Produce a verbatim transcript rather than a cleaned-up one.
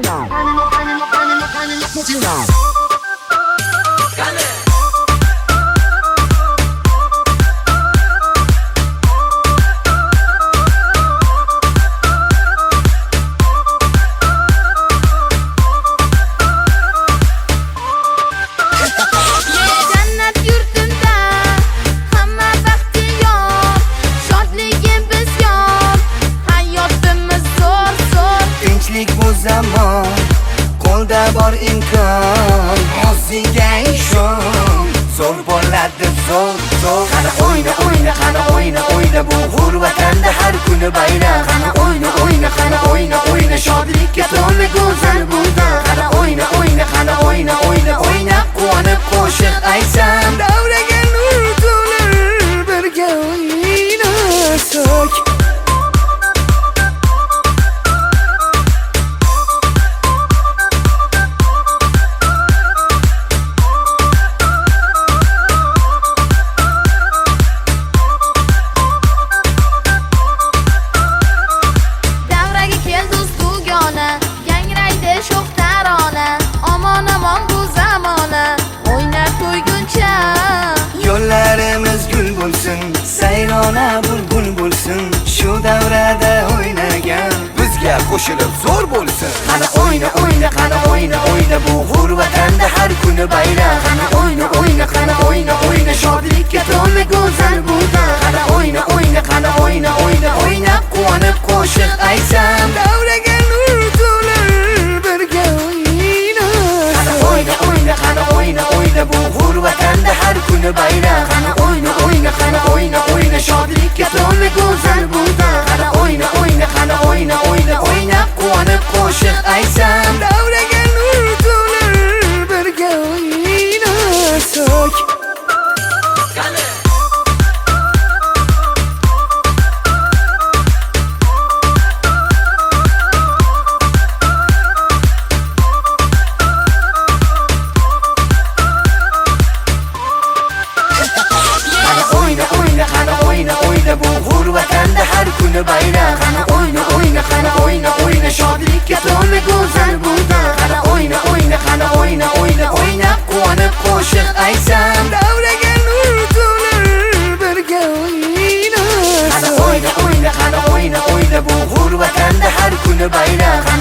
Zaman qo'lda bor imkon, o'ziga ishon. Zo'r bo'ladi, zo'r, zo'r. Qani o'yna, o'yna, qani o'yna, o'yna. Bu hur vatanda har kuni bayram. Qani o'yna, o'yna, qani o'yna, o'yna. Shodlikka to'la go'zal bunda. Qani o'yna, o'yna, qani o'yna, o'yna. O'ynab quvonib qo'shiq aytsam, davraga nur to'lar, birga o'ynasak. Yo'llarimiz gul bo'lsin, sayrona bulbul bo'lsin. Shu davrada o'ynagan bizga qo'shilib zo'r bo'lsin. Qani o'yna, o'yna, qani o'yna, o'yna. Bu hur vatanda har kuni bayram. Qani o'yna, o'yna, qani o'yna, o'yna. Shodlikka to'la go'zal bunda. Qani o'yna, o'yna, qani o'yna, o'yna. O'ynab quvonib qo'shiq aytsam, davraga nur to'lar, birga o'ynasak. Qani o'yna, o'yna, qani o'yna, o'yna. Bu hur vatanda har kuni bayram. Qani o'yna, o'yna, qani o'yna, o'yna. Shodlikka to'la go'zal bunda. Qani o'yna, o'yna, qani o'yna, o'yna. O'ynab quvonib qo'shiq aytsam, davraga nur to'lar, birga o'ynasak. Bu hur vatanda har kuni bayram. Qani o'yna, o'yna, qani o'yna, o'yna. Shodlikka to'la go'zal bunda. Qani o'yna, o'yna, qani o'yna, o'yna. O'ynab quvonib qo'shiq aytsam, davraga nur to'lar, birga o'ynasak. Qani o'yna, o'yna, qani o'yna, o'yna. Bu hur vatanda har kuni bayram.